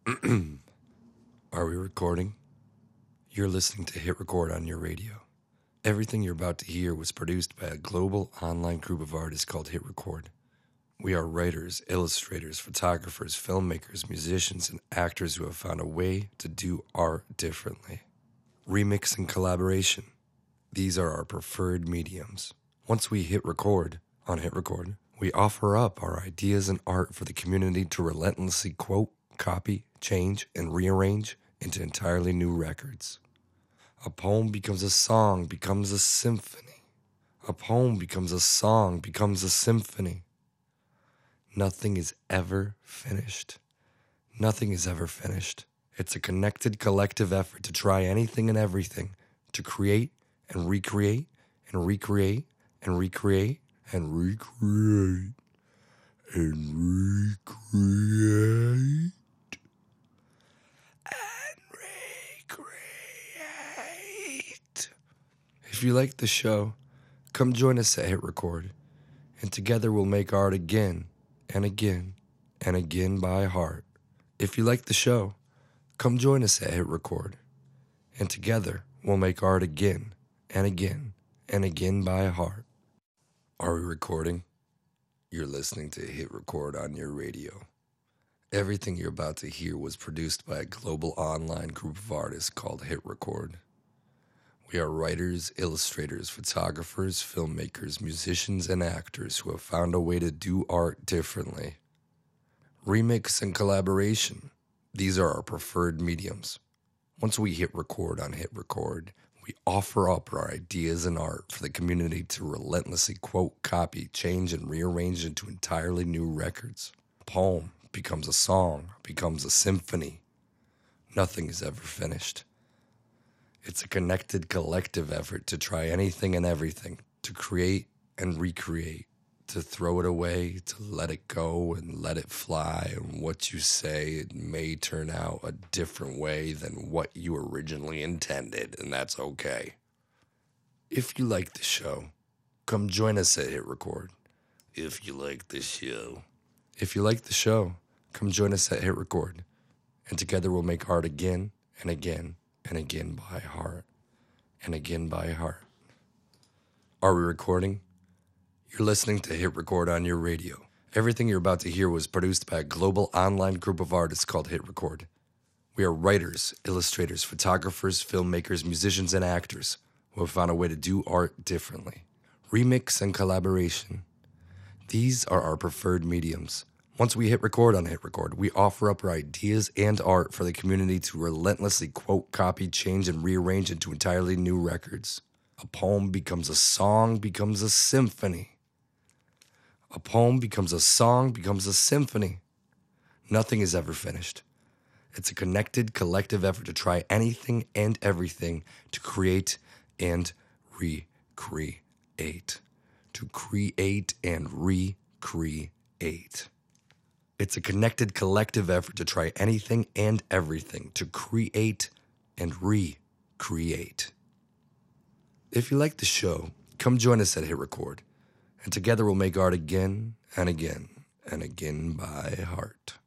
Are we recording? You're listening to Hit Record on your radio. Everything you're about to hear was produced by a global online group of artists called Hit Record. We are writers, illustrators, photographers, filmmakers, musicians, and actors who have found a way to do art differently. Remix and collaboration. These are our preferred mediums. Once we hit record on Hit Record, we offer up our ideas and art for the community to relentlessly quote, copy, change, and rearrange into entirely new records. A poem becomes a song, becomes a symphony. A poem becomes a song, becomes a symphony. Nothing is ever finished. Nothing is ever finished. It's a connected collective effort to try anything and everything, to create and recreate and recreate and recreate and recreate and recreate. If you like the show, come join us at Hit Record, and together we'll make art again and again and again by heart. If you like the show, come join us at Hit Record, and together we'll make art again and again and again by heart. Are we recording? You're listening to Hit Record on your radio. Everything you're about to hear was produced by a global online group of artists called Hit Record. We are writers, illustrators, photographers, filmmakers, musicians, and actors who have found a way to do art differently. Remix and collaboration. These are our preferred mediums. Once we hit record on Hit Record, we offer up our ideas and art for the community to relentlessly quote, copy, change, and rearrange into entirely new records. A poem becomes a song, becomes a symphony. Nothing is ever finished. It's a connected collective effort to try anything and everything, to create and recreate, to throw it away, to let it go and let it fly. And what you say, it may turn out a different way than what you originally intended, and that's okay. If you like the show, come join us at Hit Record. If you like the show. If you like the show, come join us at Hit Record, and together we'll make art again and again and again by heart, and again by heart. Are we recording? You're listening to Hit Record on your radio. Everything you're about to hear was produced by a global online group of artists called Hit Record. We are writers, illustrators, photographers, filmmakers, musicians, and actors who have found a way to do art differently. Remix and collaboration. These are our preferred mediums. Once we hit record on Hit Record, we offer up our ideas and art for the community to relentlessly quote, copy, change, and rearrange into entirely new records. A poem becomes a song, becomes a symphony. A poem becomes a song, becomes a symphony. Nothing is ever finished. It's a connected collective effort to try anything and everything to create and recreate. To create and recreate. It's a connected collective effort to try anything and everything, to create and recreate. If you like the show, come join us at Hit Record, and together we'll make art again and again and again by heart.